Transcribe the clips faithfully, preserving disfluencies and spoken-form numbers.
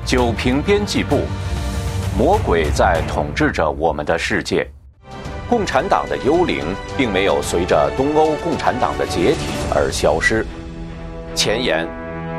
九平编辑部，魔鬼在统治着我们的世界。共产党的幽灵并没有随着东欧共产党的解体而消失。前言：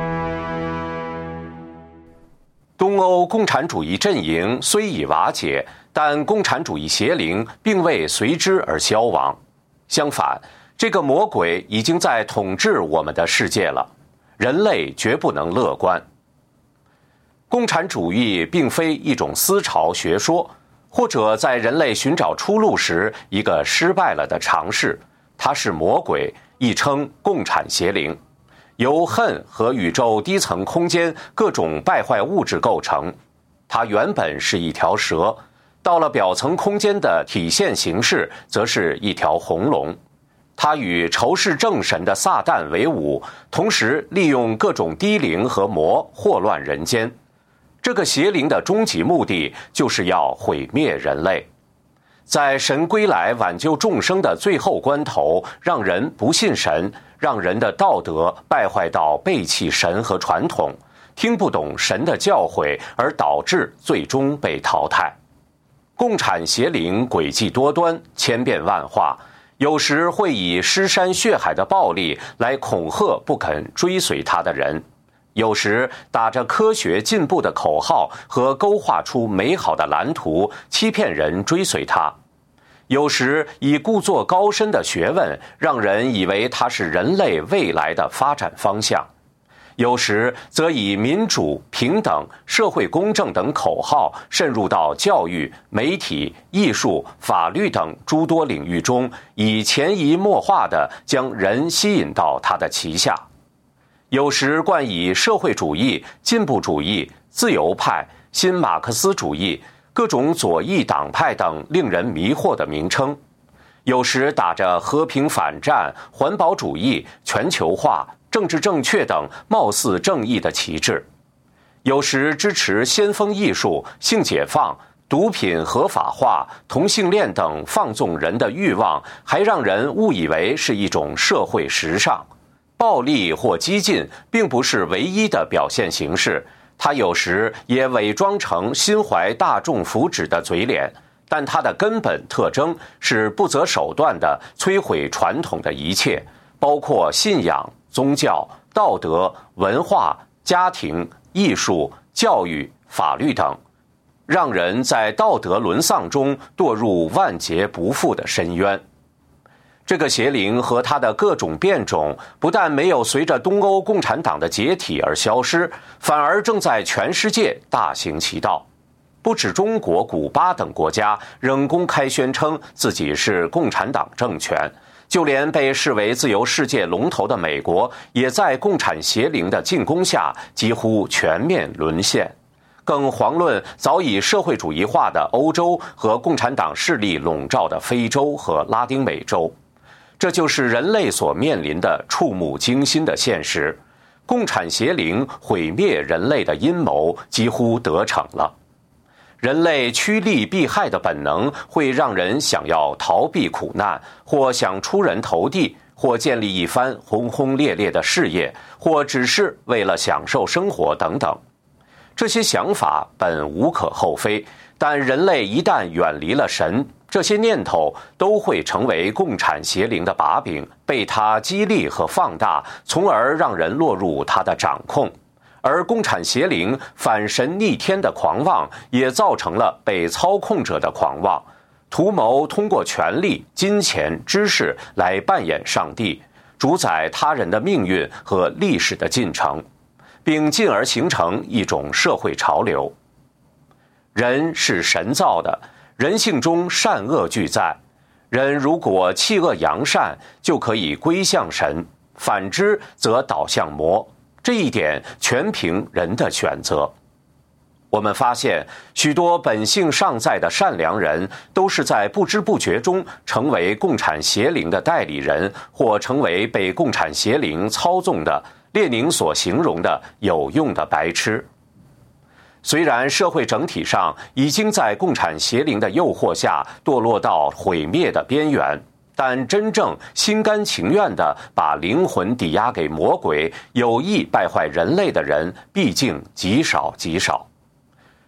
东欧共产主义阵营虽已瓦解，但共产主义邪灵并未随之而消亡。相反，这个魔鬼已经在统治我们的世界了。人类绝不能乐观。共产主义并非一种思潮学说，或者在人类寻找出路时一个失败了的尝试，它是魔鬼，亦称共产邪灵，由恨和宇宙低层空间各种败坏物质构成。它原本是一条蛇，到了表层空间的体现形式则是一条红龙。它与仇视正神的撒旦为伍，同时利用各种低灵和魔祸乱人间。这个邪灵的终极目的就是要毁灭人类，在神归来挽救众生的最后关头，让人不信神，让人的道德败坏到背弃神和传统，听不懂神的教诲，而导致最终被淘汰。共产邪灵诡计多端，千变万化，有时会以尸山血海的暴力来恐吓不肯追随他的人，有时打着科学进步的口号和勾画出美好的蓝图，欺骗人追随他；有时以故作高深的学问，让人以为它是人类未来的发展方向；有时则以民主、平等、社会公正等口号渗入到教育、媒体、艺术、法律等诸多领域中，以潜移默化地将人吸引到他的旗下。有时冠以社会主义、进步主义、自由派、新马克思主义、各种左翼党派等令人迷惑的名称；有时打着和平反战、环保主义、全球化、政治正确等貌似正义的旗帜；有时支持先锋艺术、性解放、毒品合法化、同性恋等放纵人的欲望，还让人误以为是一种社会时尚。暴力或激进并不是唯一的表现形式，它有时也伪装成心怀大众福祉的嘴脸，但它的根本特征是不择手段地摧毁传统的一切，包括信仰、宗教、道德、文化、家庭、艺术、教育、法律等，让人在道德沦丧中堕入万劫不复的深渊。这个邪灵和它的各种变种不但没有随着东欧共产党的解体而消失，反而正在全世界大行其道。不止中国、古巴等国家仍公开宣称自己是共产党政权，就连被视为自由世界龙头的美国，也在共产邪灵的进攻下几乎全面沦陷。更遑论早已社会主义化的欧洲和共产党势力笼罩的非洲和拉丁美洲。这就是人类所面临的触目惊心的现实，共产邪灵毁灭人类的阴谋几乎得逞了。人类趋利避害的本能会让人想要逃避苦难，或想出人头地，或建立一番轰轰烈烈的事业，或只是为了享受生活等等。这些想法本无可厚非，但人类一旦远离了神，这些念头都会成为共产邪灵的把柄，被他激励和放大，从而让人落入他的掌控。而共产邪灵反神逆天的狂妄，也造成了被操控者的狂妄，图谋通过权力、金钱、知识来扮演上帝，主宰他人的命运和历史的进程，并进而形成一种社会潮流。人是神造的，人性中善恶俱在，人如果弃恶扬善，就可以归向神，反之则导向魔，这一点全凭人的选择。我们发现，许多本性尚在的善良人，都是在不知不觉中成为共产邪灵的代理人，或成为被共产邪灵操纵的列宁所形容的有用的白痴。虽然社会整体上已经在共产邪灵的诱惑下堕落到毁灭的边缘，但真正心甘情愿地把灵魂抵押给魔鬼，有意败坏人类的人毕竟极少极少。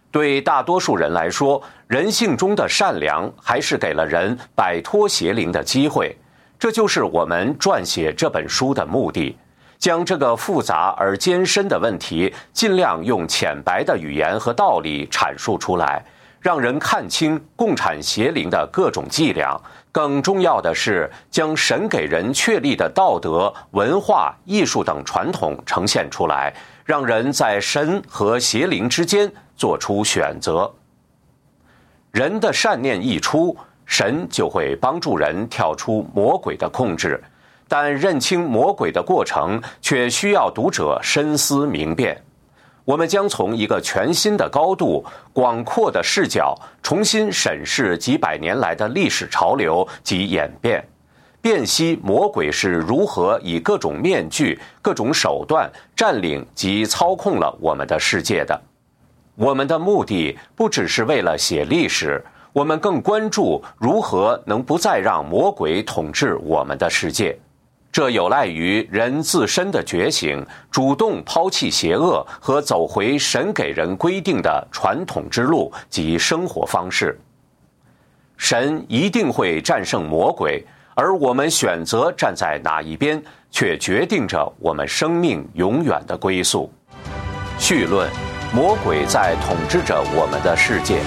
对大多数人来说，人性中的善良还是给了人摆脱邪灵的机会。这就是我们撰写这本书的目的，将这个复杂而艰深的问题尽量用浅白的语言和道理阐述出来，让人看清共产邪灵的各种伎俩。更重要的是，将神给人确立的道德、文化、艺术等传统呈现出来，让人在神和邪灵之间做出选择。人的善念一出，神就会帮助人跳出魔鬼的控制，但认清魔鬼的过程却需要读者深思明辨。我们将从一个全新的高度、广阔的视角重新审视几百年来的历史潮流及演变，辨析魔鬼是如何以各种面具、各种手段占领及操控了我们的世界的。我们的目的不只是为了写历史，我们更关注如何能不再让魔鬼统治我们的世界。这有赖于人自身的觉醒，主动抛弃邪恶和走回神给人规定的传统之路及生活方式。神一定会战胜魔鬼，而我们选择站在哪一边，却决定着我们生命永远的归宿。绪论：魔鬼在统治着我们的世界。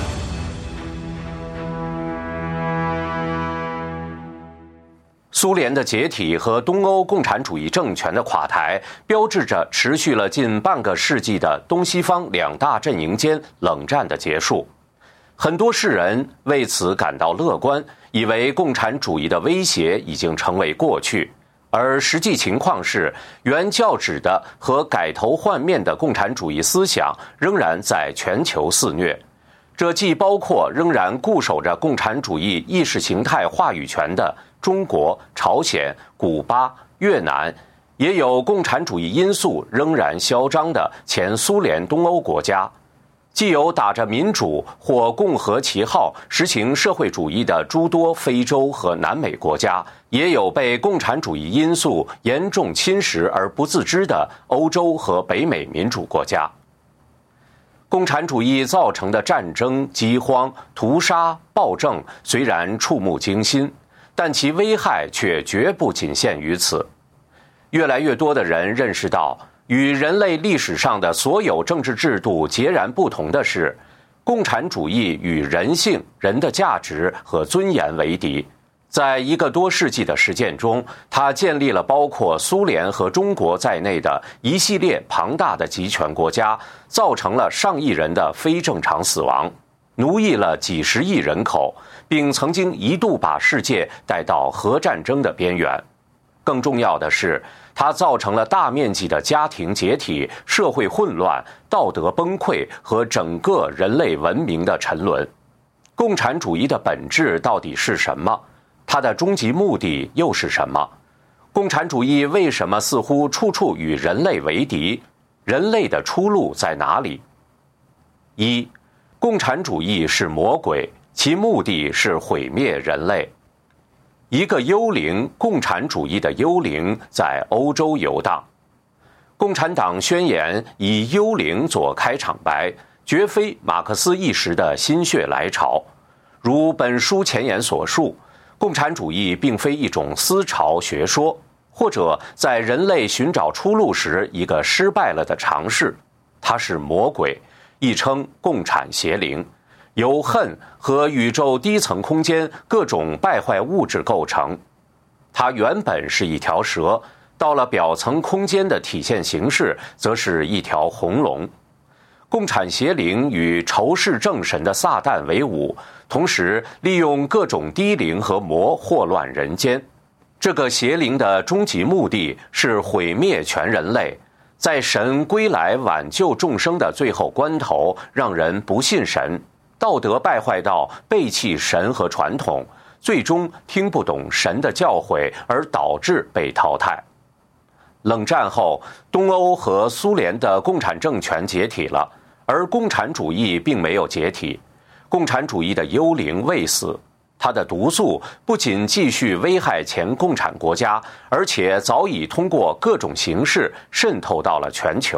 苏联的解体和东欧共产主义政权的垮台，标志着持续了近半个世纪的东西方两大阵营间冷战的结束。很多世人为此感到乐观，以为共产主义的威胁已经成为过去，而实际情况是，原教旨的和改头换面的共产主义思想仍然在全球肆虐。这既包括仍然固守着共产主义意识形态话语权的中国、朝鲜、古巴、越南，也有共产主义因素仍然嚣张的前苏联东欧国家，既有打着民主或共和旗号实行社会主义的诸多非洲和南美国家，也有被共产主义因素严重侵蚀而不自知的欧洲和北美民主国家。共产主义造成的战争、饥荒、屠杀、暴政虽然触目惊心，但其危害却绝不仅限于此。越来越多的人认识到，与人类历史上的所有政治制度截然不同的是，共产主义与人性、人的价值和尊严为敌。在一个多世纪的实践中，它建立了包括苏联和中国在内的一系列庞大的集权国家，造成了上亿人的非正常死亡，奴役了几十亿人口，并曾经一度把世界带到核战争的边缘。更重要的是，它造成了大面积的家庭解体、社会混乱、道德崩溃和整个人类文明的沉沦。共产主义的本质到底是什么？它的终极目的又是什么？共产主义为什么似乎处处与人类为敌？人类的出路在哪里？一，共产主义是魔鬼，其目的是毁灭人类。一个幽灵，共产主义的幽灵在欧洲游荡。共产党宣言以幽灵做开场白，绝非马克思一时的心血来潮。如本书前言所述，共产主义并非一种思潮学说，或者在人类寻找出路时一个失败了的尝试，它是魔鬼，亦称共产邪灵，由恨和宇宙低层空间各种败坏物质构成。它原本是一条蛇，到了表层空间的体现形式则是一条红龙。共产邪灵与仇视正神的撒旦为伍，同时利用各种低灵和魔祸乱人间。这个邪灵的终极目的是毁灭全人类，在神归来挽救众生的最后关头，让人不信神，道德败坏到背弃神和传统，最终听不懂神的教诲，而导致被淘汰。冷战后，东欧和苏联的共产政权解体了，而共产主义并没有解体。共产主义的幽灵未死，它的毒素不仅继续危害前共产国家，而且早已通过各种形式渗透到了全球。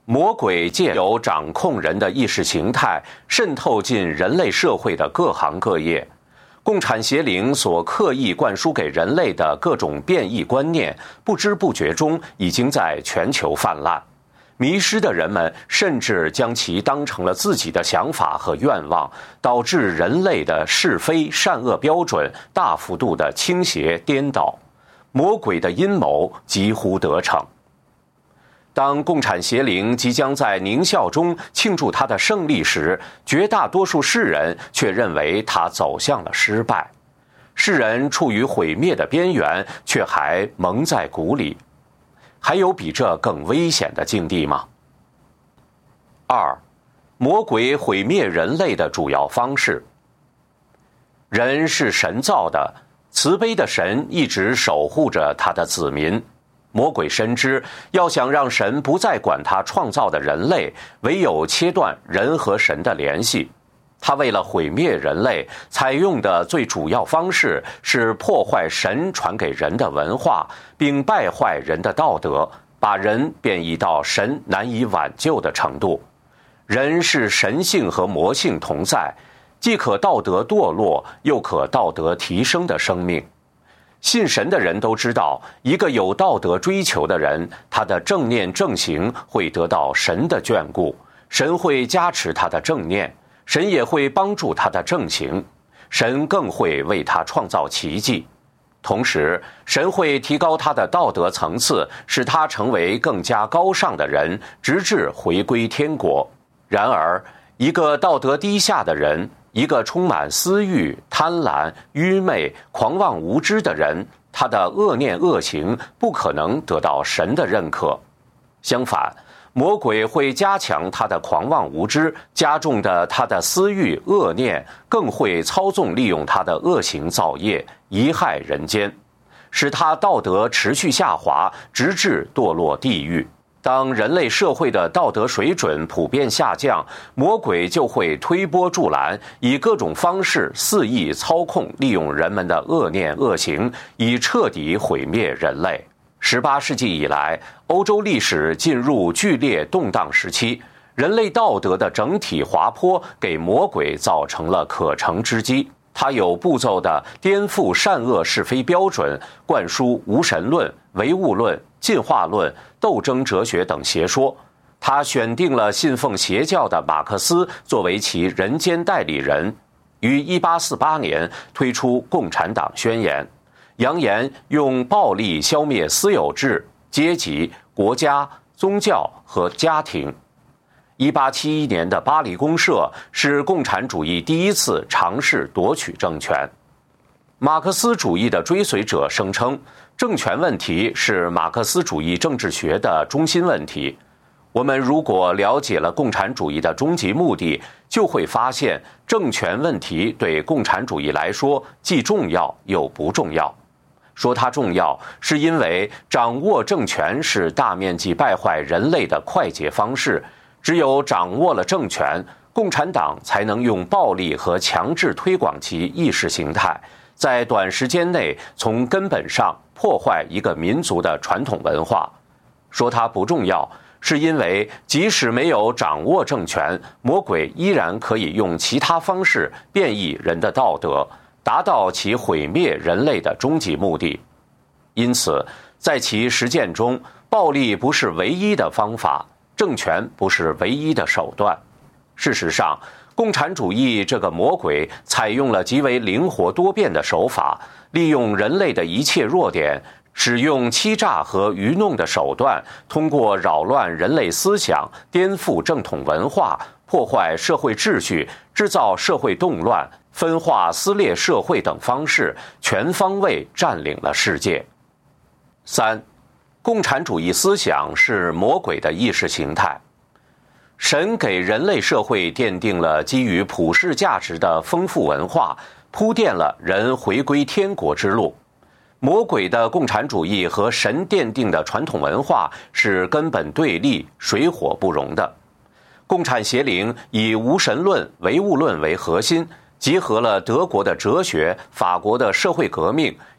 魔鬼借由掌控人的意识形态，渗透进人类社会的各行各业。共产邪灵所刻意灌输给人类的各种变异观念，不知不觉中已经在全球泛滥。迷失的人们甚至将其当成了自己的想法和愿望，导致人类的是非善恶标准大幅度的倾斜颠倒，魔鬼的阴谋几乎得逞。当共产邪灵即将在狞笑中庆祝他的胜利时，绝大多数世人却认为他走向了失败。世人处于毁灭的边缘，却还蒙在鼓里。还有比这更危险的境地吗？二，魔鬼毁灭人类的主要方式。人是神造的，慈悲的神一直守护着他的子民。魔鬼深知，要想让神不再管他创造的人类，唯有切断人和神的联系。他为了毁灭人类，采用的最主要方式是破坏神传给人的文化，并败坏人的道德，把人变异到神难以挽救的程度。人是神性和魔性同在，既可道德堕落，又可道德提升的生命。信神的人都知道，一个有道德追求的人，他的正念正行会得到神的眷顾，神会加持他的正念，神也会帮助他的正行，神更会为他创造奇迹。同时，神会提高他的道德层次，使他成为更加高尚的人，直至回归天国。然而，一个道德低下的人，一个充满私欲、贪婪、愚昧、狂妄无知的人，他的恶念恶行不可能得到神的认可。相反，魔鬼会加强他的狂妄无知，加重的他的私欲恶念，更会操纵利用他的恶行造业，贻害人间，使他道德持续下滑，直至堕落地狱。当人类社会的道德水准普遍下降，魔鬼就会推波助澜，以各种方式肆意操控利用人们的恶念恶行，以彻底毁灭人类。十八世纪以来，欧洲历史进入剧烈动荡时期，人类道德的整体滑坡给魔鬼造成了可乘之机。他有步骤地颠覆善恶是非标准，灌输无神论、唯物论、进化论、斗争哲学等邪说。他选定了信奉邪教的马克思作为其人间代理人，于一八四八年推出《共产党宣言》，扬言用暴力消灭私有制、阶级、国家、宗教和家庭。一八七一年的巴黎公社是共产主义第一次尝试夺取政权。马克思主义的追随者声称，政权问题是马克思主义政治学的中心问题。我们如果了解了共产主义的终极目的，就会发现政权问题对共产主义来说既重要又不重要。说它重要，是因为掌握政权是大面积败坏人类的快捷方式。只有掌握了政权，共产党才能用暴力和强制推广其意识形态，在短时间内从根本上破坏一个民族的传统文化。说它不重要，是因为即使没有掌握政权，魔鬼依然可以用其他方式变异人的道德，达到其毁灭人类的终极目的。因此，在其实践中，暴力不是唯一的方法，政权不是唯一的手段。事实上，共产主义这个魔鬼采用了极为灵活多变的手法，利用人类的一切弱点，使用欺诈和愚弄的手段，通过扰乱人类思想、颠覆正统文化、破坏社会秩序、制造社会动乱、分化撕裂社会等方式，全方位占领了世界。三，共产主义思想是魔鬼的意识形态。神给人类社会奠定了基于普世价值的丰富文化，铺垫了人回归天国之路。魔鬼的共产主义和神奠定的传统文化是根本对立、水火不容的。共产邪灵以无神论、唯物论为核心，结合了德国的哲学、法国的社会革命，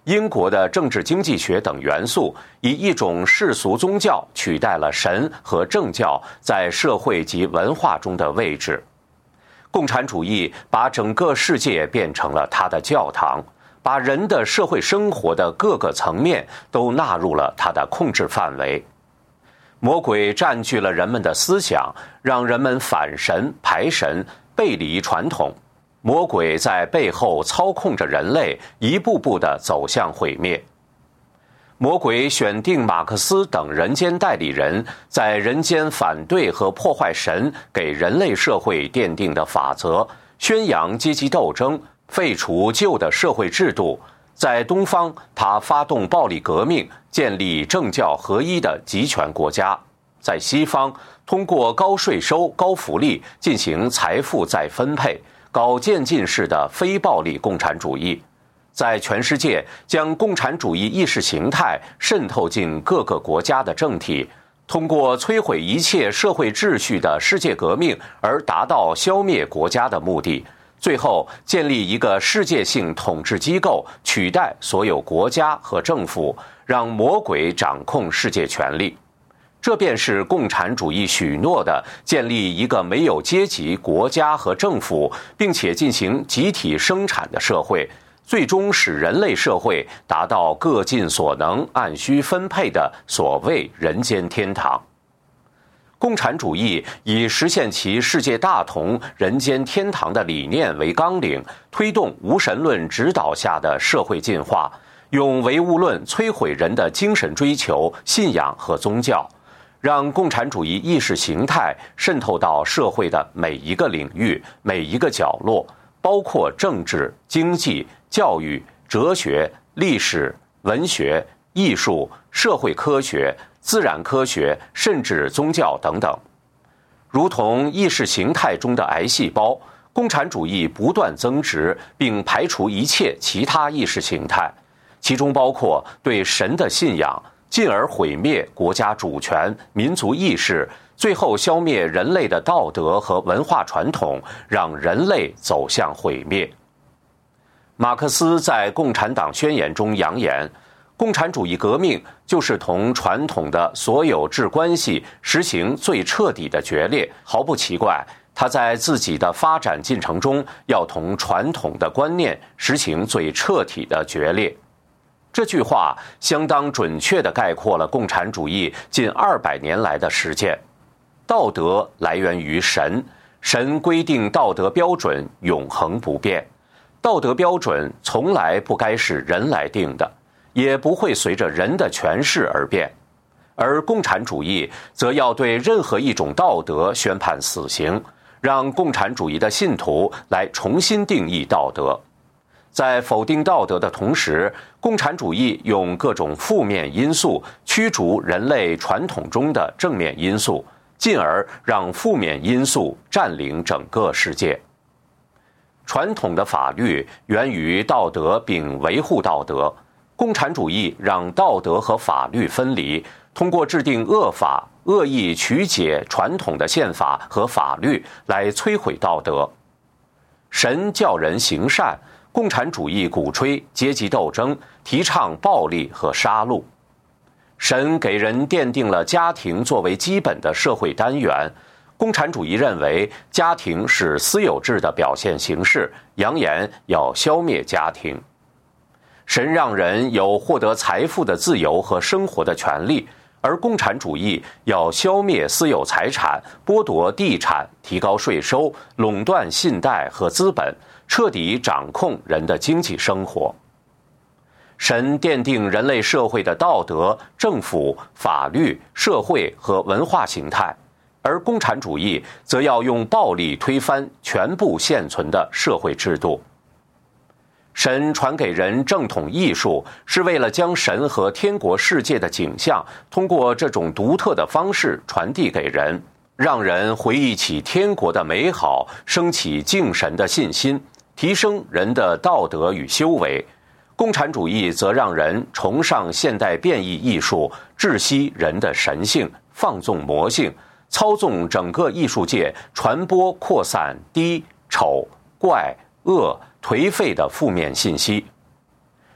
英国的政治经济学等元素，以一种世俗宗教取代了神和政教在社会及文化中的位置。共产主义把整个世界变成了他的教堂，把人的社会生活的各个层面都纳入了他的控制范围。魔鬼占据了人们的思想，让人们反神、排神、背离传统。魔鬼在背后操控着人类，一步步地走向毁灭。魔鬼选定马克思等人间代理人，在人间反对和破坏神给人类社会奠定的法则，宣扬阶级斗争，废除旧的社会制度。在东方，他发动暴力革命，建立政教合一的集权国家；在西方，通过高税收、高福利进行财富再分配，搞渐进式的非暴力共产主义。在全世界将共产主义意识形态渗透进各个国家的政体，通过摧毁一切社会秩序的世界革命而达到消灭国家的目的，最后建立一个世界性统治机构，取代所有国家和政府，让魔鬼掌控世界权力。这便是共产主义许诺的建立一个没有阶级、国家和政府，并且进行集体生产的社会，最终使人类社会达到各尽所能、按需分配的所谓人间天堂。共产主义以实现其世界大同、人间天堂的理念为纲领，推动无神论指导下的社会进化，用唯物论摧毁人的精神追求、信仰和宗教，让共产主义意识形态渗透到社会的每一个领域、每一个角落，包括政治、经济、教育、哲学、历史、文学、艺术、社会科学、自然科学，甚至宗教等等。如同意识形态中的癌细胞，共产主义不断增殖，并排除一切其他意识形态，其中包括对神的信仰，进而毁灭国家主权、民族意识，最后消灭人类的道德和文化传统，让人类走向毁灭。马克思在《共产党宣言》中扬言，共产主义革命就是同传统的所有制关系实行最彻底的决裂。毫不奇怪，他在自己的发展进程中要同传统的观念实行最彻底的决裂。这句话相当准确地概括了共产主义近二百年来的实践。道德来源于神，神规定道德标准永恒不变，道德标准从来不该是人来定的，也不会随着人的诠释而变。而共产主义则要对任何一种道德宣判死刑，让共产主义的信徒来重新定义道德。在否定道德的同时，共产主义用各种负面因素驱逐人类传统中的正面因素，进而让负面因素占领整个世界。传统的法律源于道德并维护道德，共产主义让道德和法律分离，通过制定恶法，恶意曲解传统的宪法和法律来摧毁道德。神叫人行善，共产主义鼓吹阶级斗争，提倡暴力和杀戮。神给人奠定了家庭作为基本的社会单元，共产主义认为家庭是私有制的表现形式，扬言要消灭家庭。神让人有获得财富的自由和生活的权利，而共产主义要消灭私有财产，剥夺地产，提高税收，垄断信贷和资本，彻底掌控人的经济生活。神奠定人类社会的道德、政府、法律、社会和文化形态，而共产主义则要用暴力推翻全部现存的社会制度。神传给人正统艺术，是为了将神和天国世界的景象通过这种独特的方式传递给人，让人回忆起天国的美好，升起敬神的信心，提升人的道德与修为。共产主义则让人崇尚现代变异艺术，窒息人的神性，放纵魔性，操纵整个艺术界，传播扩散低、丑、怪、恶、颓废的负面信息。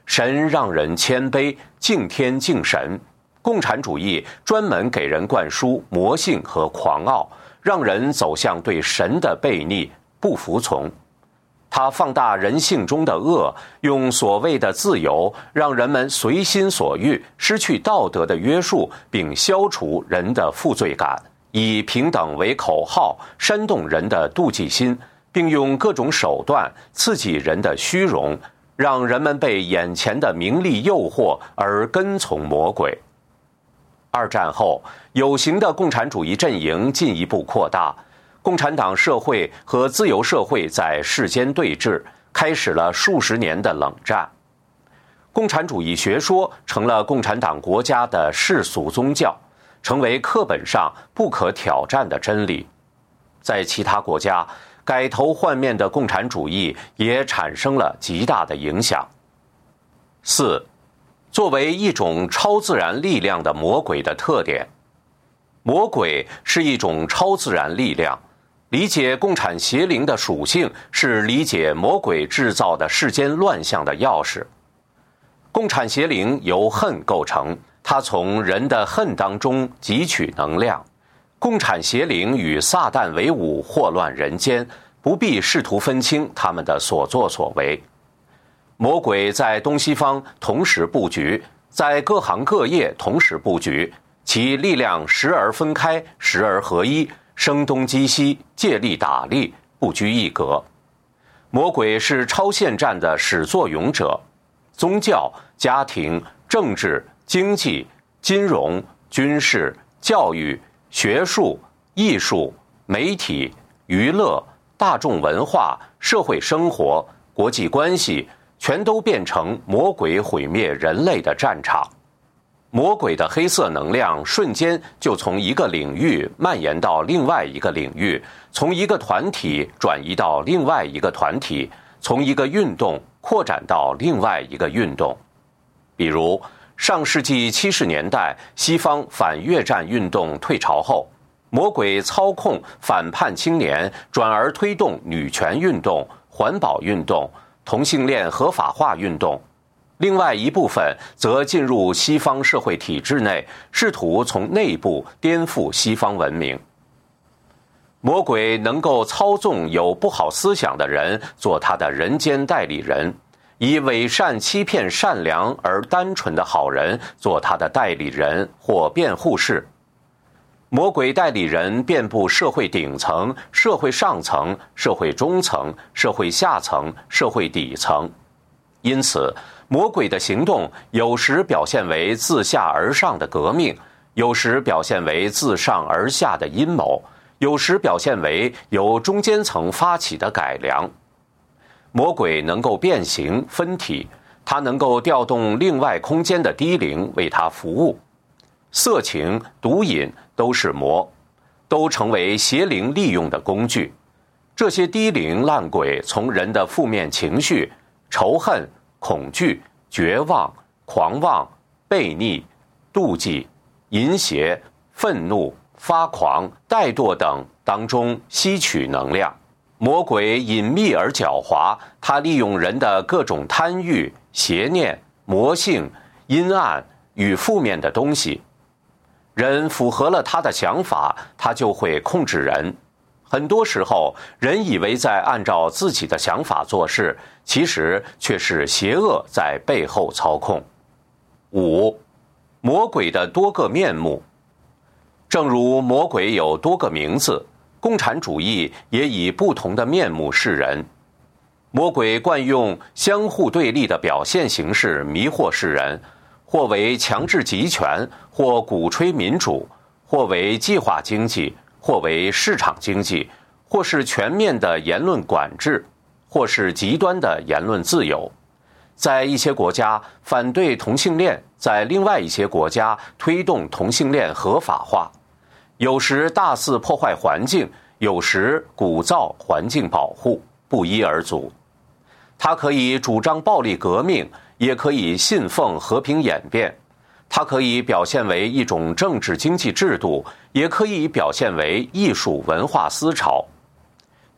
神让人谦卑，敬天敬神。共产主义专门给人灌输魔性和狂傲，让人走向对神的悖逆、不服从。它放大人性中的恶，用所谓的自由让人们随心所欲，失去道德的约束，并消除人的负罪感，以平等为口号煽动人的妒忌心，并用各种手段刺激人的虚荣，让人们被眼前的名利诱惑而跟从魔鬼。二战后，有形的共产主义阵营进一步扩大，共产党社会和自由社会在世间对峙，开始了数十年的冷战。共产主义学说成了共产党国家的世俗宗教，成为课本上不可挑战的真理。在其他国家，改头换面的共产主义也产生了极大的影响。四，作为一种超自然力量的魔鬼的特点。魔鬼是一种超自然力量，理解共产邪灵的属性是理解魔鬼制造的世间乱象的钥匙。共产邪灵由恨构成，它从人的恨当中汲取能量。共产邪灵与撒旦为伍，祸乱人间，不必试图分清他们的所作所为。魔鬼在东西方同时布局，在各行各业同时布局，其力量时而分开，时而合一，声东击西，借力打力，不拘一格。魔鬼是超限战的始作俑者，宗教、家庭、政治、经济、金融、军事、教育、学术、艺术、媒体、娱乐、大众文化、社会生活、国际关系，全都变成魔鬼毁灭人类的战场。魔鬼的黑色能量瞬间就从一个领域蔓延到另外一个领域，从一个团体转移到另外一个团体，从一个运动扩展到另外一个运动。比如上世纪七十年代西方反越战运动退潮后，魔鬼操控反叛青年，转而推动女权运动、环保运动、同性恋合法化运动。另外一部分则进入西方社会体制内，试图从内部颠覆西方文明。魔鬼能够操纵有不好思想的人做他的人间代理人，以伪善欺骗善良而单纯的好人做他的代理人或辩护士。魔鬼代理人遍布社会顶层、社会上层、社会中层、社会下层、社会底层。因此，魔鬼的行动有时表现为自下而上的革命，有时表现为自上而下的阴谋，有时表现为由中间层发起的改良。魔鬼能够变形分体，它能够调动另外空间的低灵为它服务。色情、毒瘾都是魔，都成为邪灵利用的工具。这些低灵烂鬼从人的负面情绪、仇恨、恐惧、绝望、狂妄、悖逆、妒忌、淫邪、愤怒、发狂、怠惰等当中吸取能量。魔鬼隐秘而狡猾，他利用人的各种贪欲、邪念、魔性、阴暗与负面的东西。人符合了他的想法，他就会控制人。很多时候，人以为在按照自己的想法做事，其实却是邪恶在背后操控。五，魔鬼的多个面目。正如魔鬼有多个名字，共产主义也以不同的面目示人。魔鬼惯用相互对立的表现形式迷惑世人，或为强制集权，或鼓吹民主，或为计划经济，或为市场经济，或是全面的言论管制，或是极端的言论自由。在一些国家反对同性恋，在另外一些国家推动同性恋合法化，有时大肆破坏环境，有时鼓噪环境保护，不一而足。他可以主张暴力革命，也可以信奉和平演变。它可以表现为一种政治经济制度，也可以表现为艺术文化思潮。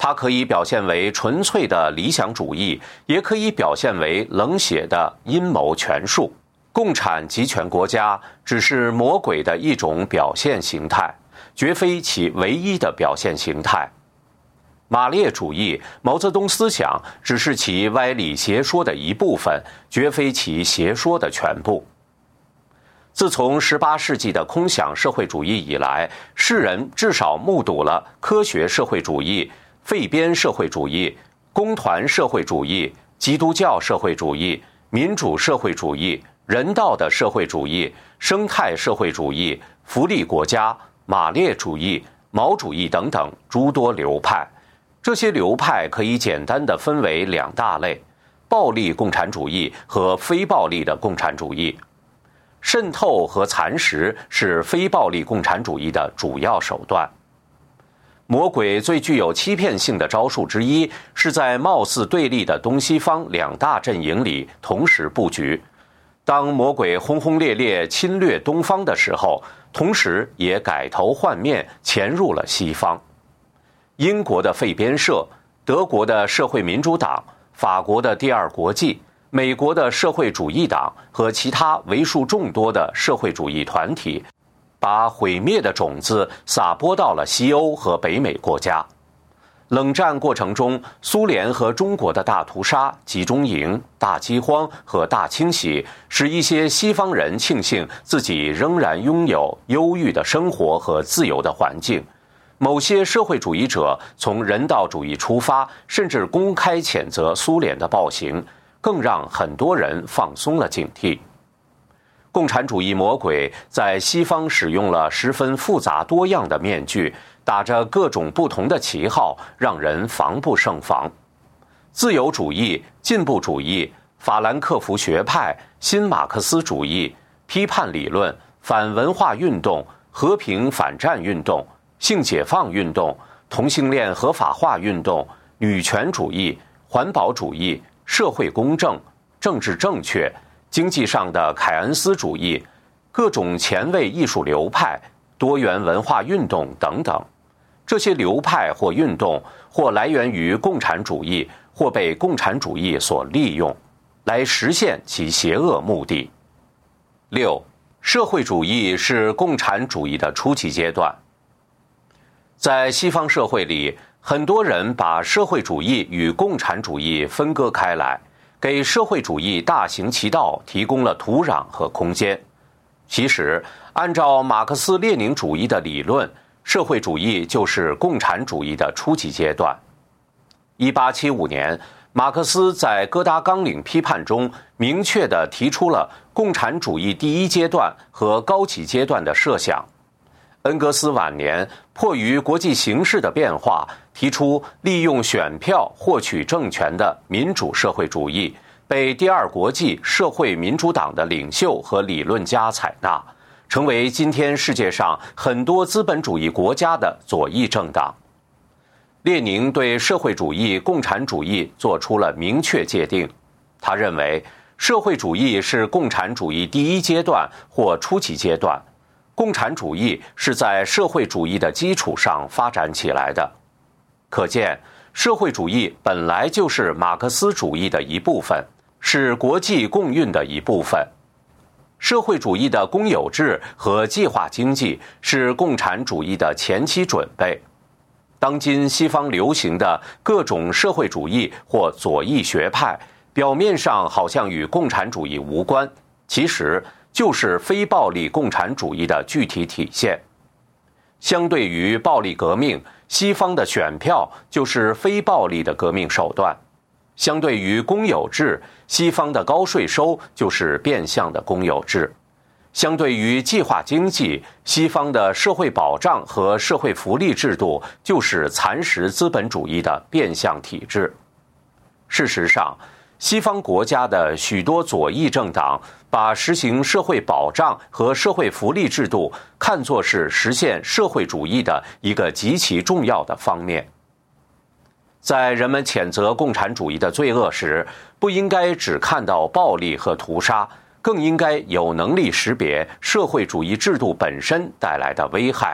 它可以表现为纯粹的理想主义，也可以表现为冷血的阴谋权术。共产集权国家只是魔鬼的一种表现形态，绝非其唯一的表现形态。马列主义、毛泽东思想只是其歪理邪说的一部分，绝非其邪说的全部。自从十八世纪的空想社会主义以来，世人至少目睹了科学社会主义、废边社会主义、工团社会主义、基督教社会主义、民主社会主义、人道的社会主义、生态社会主义、福利国家、马列主义、毛主义等等诸多流派。这些流派可以简单地分为两大类：暴力共产主义和非暴力的共产主义。渗透和蚕食是非暴力共产主义的主要手段。魔鬼最具有欺骗性的招数之一，是在貌似对立的东西方两大阵营里同时布局。当魔鬼轰轰烈烈侵略东方的时候，同时也改头换面潜入了西方。英国的废边社、德国的社会民主党、法国的第二国际、美国的社会主义党和其他为数众多的社会主义团体，把毁灭的种子撒播到了西欧和北美国家。冷战过程中，苏联和中国的大屠杀、集中营、大饥荒和大清洗，使一些西方人庆幸自己仍然拥有优裕的生活和自由的环境。某些社会主义者从人道主义出发，甚至公开谴责苏联的暴行，更让很多人放松了警惕。共产主义魔鬼在西方使用了十分复杂多样的面具，打着各种不同的旗号，让人防不胜防。自由主义、进步主义、法兰克福学派、新马克思主义、批判理论、反文化运动、和平反战运动、性解放运动、同性恋合法化运动、女权主义、环保主义、社会公正、政治正确、经济上的凯恩斯主义、各种前卫艺术流派、多元文化运动等等。这些流派或运动或来源于共产主义，或被共产主义所利用，来实现其邪恶目的。六、社会主义是共产主义的初级阶段。在西方社会里，很多人把社会主义与共产主义分割开来，给社会主义大行其道提供了土壤和空间。其实，按照马克思列宁主义的理论，社会主义就是共产主义的初级阶段。一八七五年，马克思在《哥达纲领批判》中明确地提出了共产主义第一阶段和高级阶段的设想。恩格斯晚年迫于国际形势的变化，提出利用选票获取政权的民主社会主义，被第二国际社会民主党的领袖和理论家采纳，成为今天世界上很多资本主义国家的左翼政党。列宁对社会主义、共产主义做出了明确界定，他认为社会主义是共产主义第一阶段或初级阶段，共产主义是在社会主义的基础上发展起来的。可见，社会主义本来就是马克思主义的一部分，是国际共运的一部分。社会主义的公有制和计划经济是共产主义的前期准备。当今西方流行的各种社会主义或左翼学派，表面上好像与共产主义无关，其实就是非暴力共产主义的具体体现。相对于暴力革命，西方的选票就是非暴力的革命手段；相对于公有制，西方的高税收就是变相的公有制；相对于计划经济，西方的社会保障和社会福利制度就是蚕食资本主义的变相体制。事实上，西方国家的许多左翼政党把实行社会保障和社会福利制度看作是实现社会主义的一个极其重要的方面。在人们谴责共产主义的罪恶时，不应该只看到暴力和屠杀，更应该有能力识别社会主义制度本身带来的危害。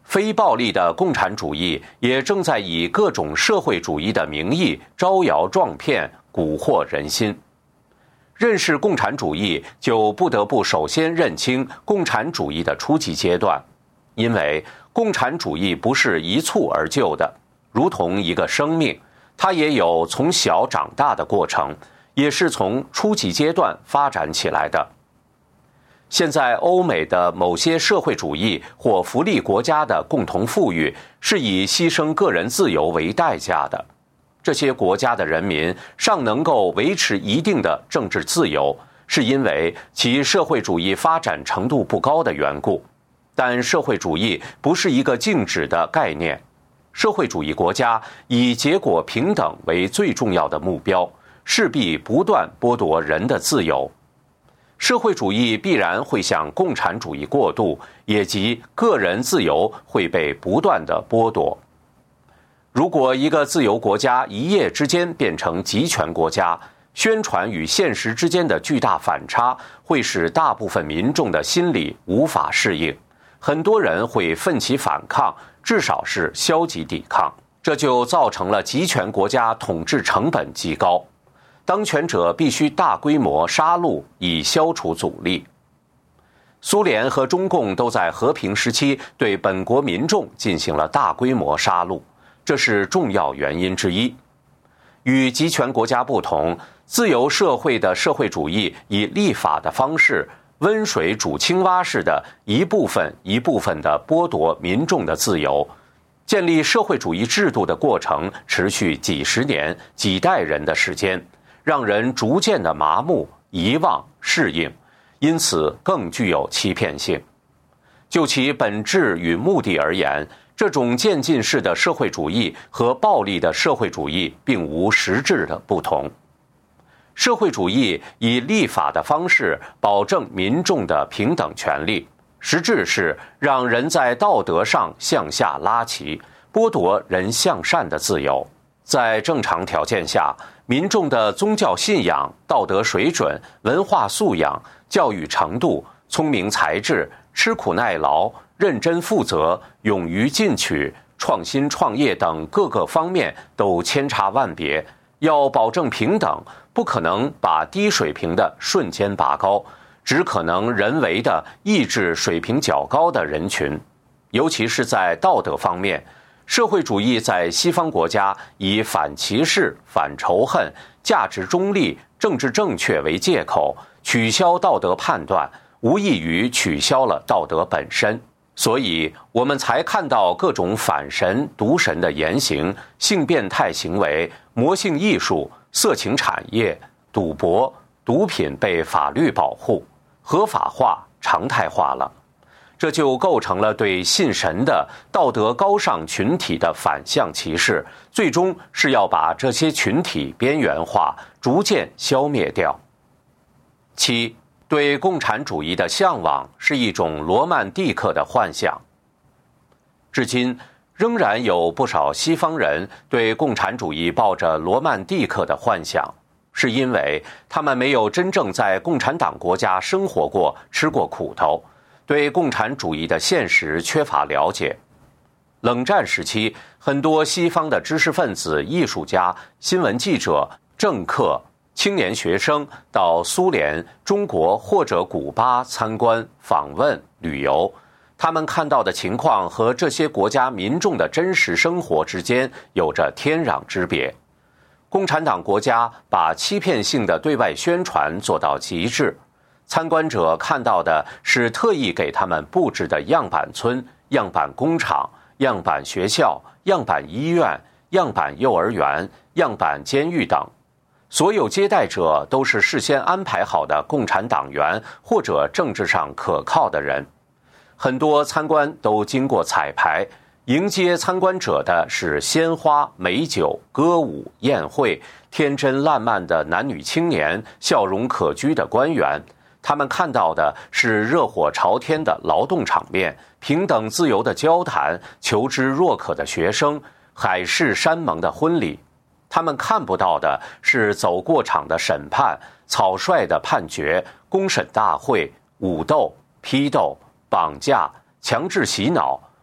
非暴力的共产主义也正在以各种社会主义的名义招摇撞骗，蛊惑人心。认识共产主义，就不得不首先认清共产主义的初级阶段，因为共产主义不是一蹴而就的，如同一个生命，它也有从小长大的过程，也是从初级阶段发展起来的。现在欧美的某些社会主义或福利国家的共同富裕，是以牺牲个人自由为代价的。这些国家的人民尚能够维持一定的政治自由，是因为其社会主义发展程度不高的缘故。但社会主义不是一个静止的概念，社会主义国家以结果平等为最重要的目标，势必不断剥夺人的自由。社会主义必然会向共产主义过渡，也即个人自由会被不断的剥夺。如果一个自由国家一夜之间变成集权国家，宣传与现实之间的巨大反差会使大部分民众的心理无法适应，很多人会奋起反抗，至少是消极抵抗，这就造成了集权国家统治成本极高，当权者必须大规模杀戮以消除阻力。苏联和中共都在和平时期对本国民众进行了大规模杀戮，这是重要原因之一。与集权国家不同，自由社会的社会主义以立法的方式，温水煮青蛙似的一部分一部分地剥夺民众的自由。建立社会主义制度的过程持续几十年、几代人的时间，让人逐渐的麻木、遗忘、适应，因此更具有欺骗性。就其本质与目的而言，这种渐进式的社会主义和暴力的社会主义并无实质的不同。社会主义以立法的方式保证民众的平等权利，实质是让人在道德上向下拉齐，剥夺人向善的自由。在正常条件下，民众的宗教信仰、道德水准、文化素养、教育程度、聪明才智、吃苦耐劳、认真负责、勇于进取、创新创业等各个方面都千差万别。要保证平等，不可能把低水平的瞬间拔高，只可能人为的抑制水平较高的人群。尤其是在道德方面，社会主义在西方国家以反歧视、反仇恨、价值中立、政治正确为借口，取消道德判断，无异于取消了道德本身。所以我们才看到各种反神、毒神的言行、性变态行为、魔性艺术、色情产业、赌博、毒品被法律保护、合法化、常态化了。这就构成了对信神的道德高尚群体的反向歧视，最终是要把这些群体边缘化，逐渐消灭掉。七，对共产主义的向往是一种罗曼蒂克的幻想。至今，仍然有不少西方人对共产主义抱着罗曼蒂克的幻想，是因为他们没有真正在共产党国家生活过、吃过苦头，对共产主义的现实缺乏了解。冷战时期，很多西方的知识分子、艺术家、新闻记者、政客、青年学生到苏联、中国或者古巴参观、访问、旅游，他们看到的情况和这些国家民众的真实生活之间有着天壤之别。共产党国家把欺骗性的对外宣传做到极致，参观者看到的是特意给他们布置的样板村、样板工厂、样板学校、样板医院、样板幼儿园、样板监狱等。所有接待者都是事先安排好的共产党员或者政治上可靠的人。很多参观都经过彩排，迎接参观者的是鲜花、美酒、歌舞、宴会，天真烂漫的男女青年，笑容可掬的官员。他们看到的是热火朝天的劳动场面，平等自由的交谈，求知若渴的学生，海誓山盟的婚礼。他们看不到的是走过场的审判、草率的判决、公审大会、武斗、批斗、绑架、强制洗脑、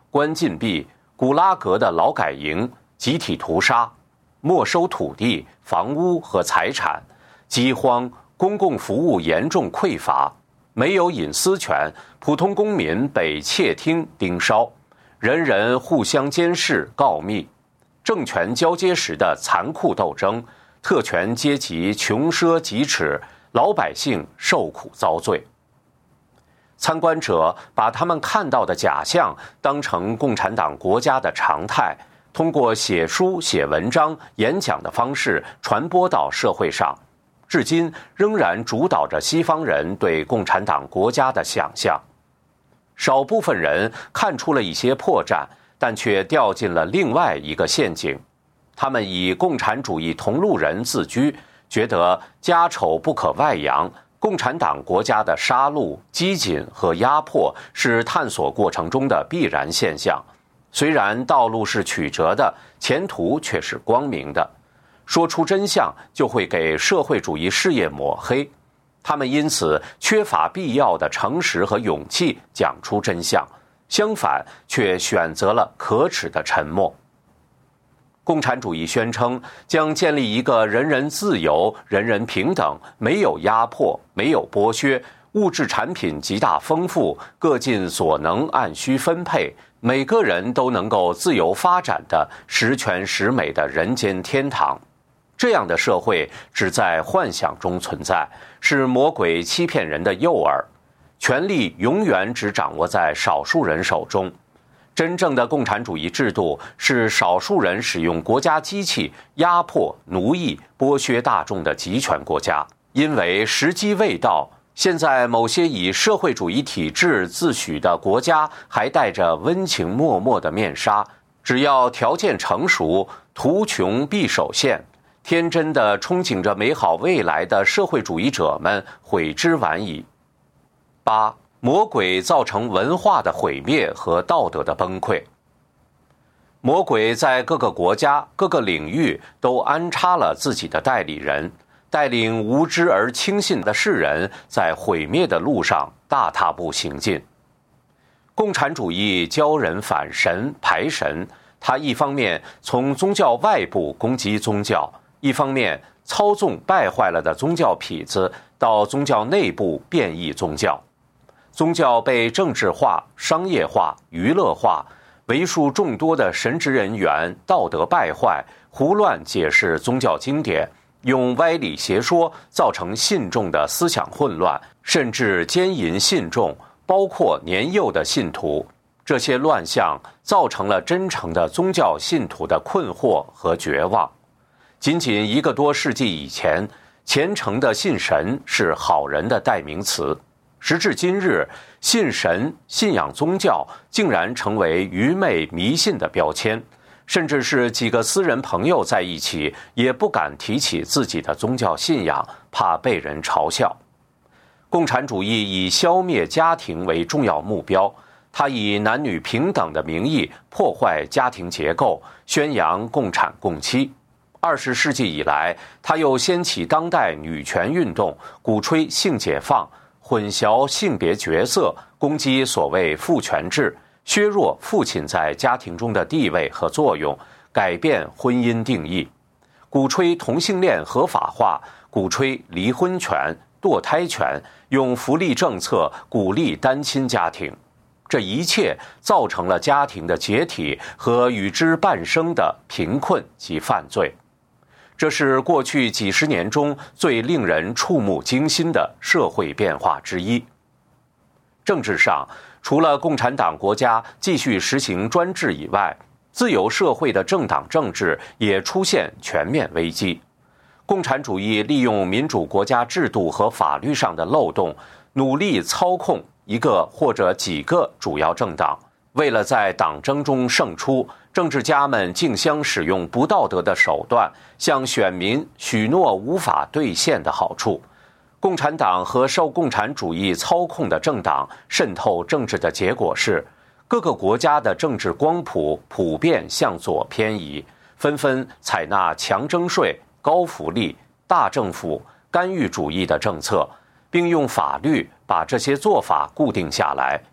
关禁闭、古拉格的劳改营、集体屠杀、没收土地、房屋和财产、饥荒、公共服务严重匮乏、没有隐私权，普通公民被窃听盯梢，人人互相监视告密，政权交接时的残酷斗争，特权阶级穷奢极侈，老百姓受苦遭罪。参观者把他们看到的假象当成共产党国家的常态，通过写书、写文章、演讲的方式传播到社会上，至今仍然主导着西方人对共产党国家的想象。少部分人看出了一些破绽，但却掉进了另外一个陷阱。他们以共产主义同路人自居，觉得家丑不可外扬，共产党国家的杀戮、激进和压迫是探索过程中的必然现象。虽然道路是曲折的，前途却是光明的。说出真相就会给社会主义事业抹黑，他们因此缺乏必要的诚实和勇气讲出真相，相反却选择了可耻的沉默。共产主义宣称将建立一个人人自由、人人平等、没有压迫、没有剥削、物质产品极大丰富、各尽所能按需分配、每个人都能够自由发展的十全十美的人间天堂。这样的社会只在幻想中存在，是魔鬼欺骗人的诱饵。权力永远只掌握在少数人手中。真正的共产主义制度是少数人使用国家机器压迫、奴役、剥削大众的集权国家。因为时机未到，现在某些以社会主义体制自诩的国家还戴着温情脉脉的面纱，只要条件成熟，图穷匕首现。天真的憧憬着美好未来的社会主义者们悔之晚矣。八、魔鬼造成文化的毁灭和道德的崩溃。魔鬼在各个国家、各个领域都安插了自己的代理人，带领无知而轻信的世人在毁灭的路上大踏步行进。共产主义教人反神排神，它一方面从宗教外部攻击宗教，一方面操纵败坏了的宗教痞子到宗教内部变异宗教。宗教被政治化、商业化、娱乐化，为数众多的神职人员道德败坏，胡乱解释宗教经典，用歪理邪说造成信众的思想混乱，甚至奸淫信众，包括年幼的信徒。这些乱象造成了真诚的宗教信徒的困惑和绝望。仅仅一个多世纪以前，虔诚的信神是好人的代名词。时至今日，信神、信仰宗教竟然成为愚昧迷信的标签，甚至是几个私人朋友在一起也不敢提起自己的宗教信仰，怕被人嘲笑。共产主义以消灭家庭为重要目标，它以男女平等的名义破坏家庭结构，宣扬共产共妻。二十世纪以来，它又掀起当代女权运动，鼓吹性解放，混淆性别角色，攻击所谓父权制，削弱父亲在家庭中的地位和作用，改变婚姻定义，鼓吹同性恋合法化，鼓吹离婚权、堕胎权，用福利政策鼓励单亲家庭。这一切造成了家庭的解体和与之伴生的贫困及犯罪。这是过去几十年中最令人触目惊心的社会变化之一。政治上，除了共产党国家继续实行专制以外，自由社会的政党政治也出现全面危机。共产主义利用民主国家制度和法律上的漏洞，努力操控一个或者几个主要政党。为了在党争中胜出，政治家们竞相使用不道德的手段，向选民许诺无法兑现的好处。共产党和受共产主义操控的政党渗透政治的结果是，各个国家的政治光谱普遍向左偏移，纷纷采纳强征税、高福利、大政府、干预主义的政策，并用法律把这些做法固定下来。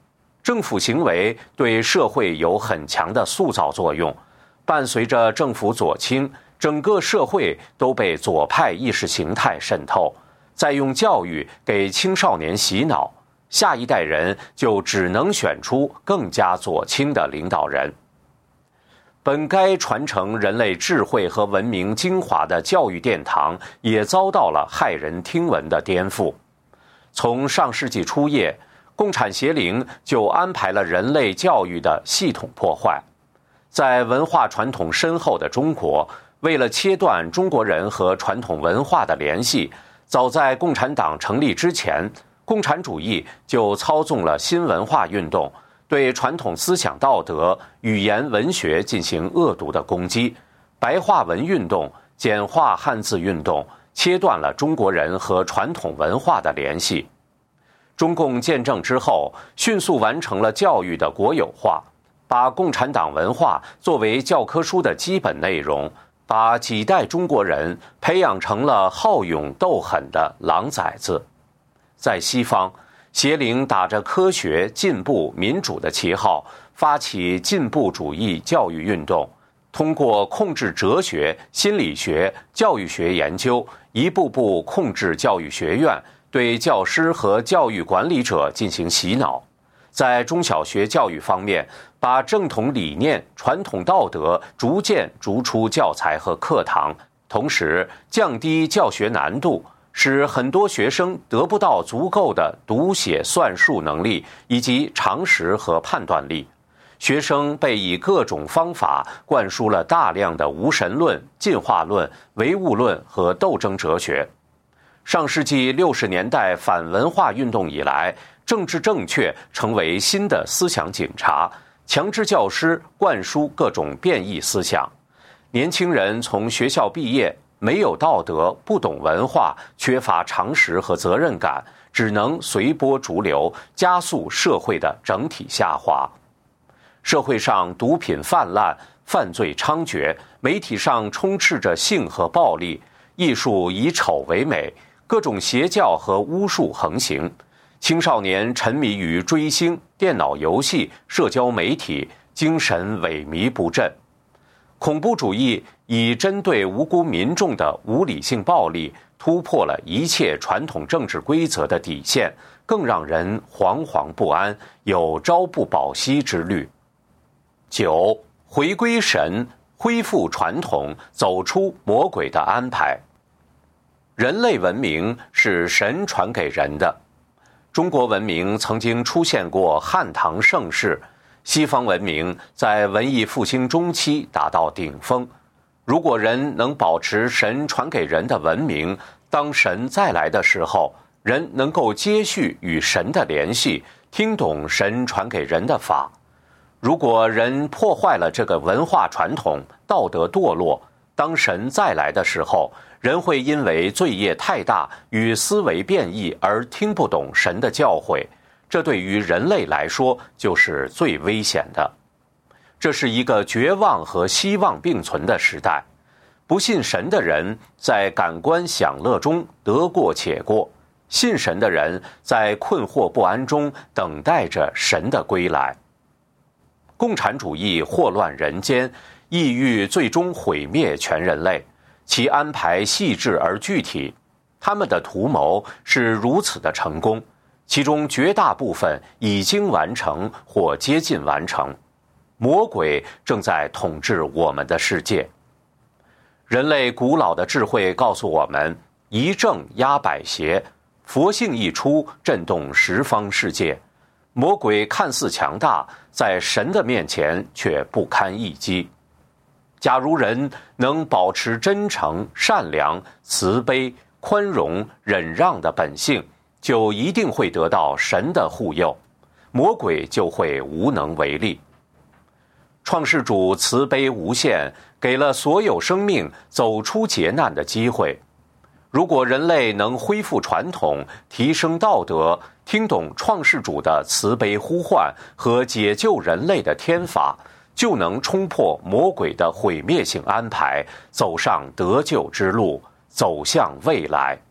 政府行为对社会有很强的塑造作用，伴随着政府左倾，整个社会都被左派意识形态渗透，再用教育给青少年洗脑，下一代人就只能选出更加左倾的领导人。本该传承人类智慧和文明精华的教育殿堂，也遭到了骇人听闻的颠覆。从上世纪初叶，共产邪灵就安排了人类教育的系统破坏。在文化传统深厚的中国，为了切断中国人和传统文化的联系，早在共产党成立之前，共产主义就操纵了新文化运动，对传统思想道德、语言文学进行恶毒的攻击。白话文运动、简化汉字运动，切断了中国人和传统文化的联系。中共建政之后，迅速完成了教育的国有化，把共产党文化作为教科书的基本内容，把几代中国人培养成了好勇斗狠的狼崽子。在西方，邪灵打着科学、进步、民主的旗号，发起进步主义教育运动，通过控制哲学、心理学、教育学研究，一步步控制教育学院，对教师和教育管理者进行洗脑。在中小学教育方面，把正统理念、传统道德逐渐逐出教材和课堂，同时降低教学难度，使很多学生得不到足够的读写算术能力以及常识和判断力。学生被以各种方法灌输了大量的无神论、进化论、唯物论和斗争哲学。上世纪六十年代反文化运动以来，政治正确成为新的思想警察，强制教师灌输各种变异思想。年轻人从学校毕业，没有道德，不懂文化，缺乏常识和责任感，只能随波逐流，加速社会的整体下滑。社会上毒品泛滥，犯罪猖獗，媒体上充斥着性和暴力，艺术以丑为美，各种邪教和巫术横行，青少年沉迷于追星、电脑游戏、社交媒体，精神萎靡不振。恐怖主义以针对无辜民众的无理性暴力，突破了一切传统政治规则的底线，更让人惶惶不安，有朝不保夕之虑。九、回归神，恢复传统，走出魔鬼的安排。人类文明是神传给人的。中国文明曾经出现过汉唐盛世，西方文明在文艺复兴中期达到顶峰。如果人能保持神传给人的文明，当神再来的时候，人能够接续与神的联系，听懂神传给人的法。如果人破坏了这个文化传统，道德堕落，当神再来的时候，人会因为罪业太大与思维变异而听不懂神的教诲，这对于人类来说就是最危险的。这是一个绝望和希望并存的时代。不信神的人在感官享乐中得过且过，信神的人在困惑不安中等待着神的归来。共产主义祸乱人间，意欲最终毁灭全人类，其安排细致而具体，他们的图谋是如此的成功，其中绝大部分已经完成或接近完成。魔鬼正在统治我们的世界。人类古老的智慧告诉我们，一正压百邪，佛性一出，震动十方世界。魔鬼看似强大，在神的面前却不堪一击。假如人能保持真诚、善良、慈悲、宽容、忍让的本性，就一定会得到神的护佑，魔鬼就会无能为力。创世主慈悲无限，给了所有生命走出劫难的机会。如果人类能恢复传统，提升道德，听懂创世主的慈悲呼唤和解救人类的天法，就能冲破魔鬼的毁灭性安排，走上得救之路，走向未来。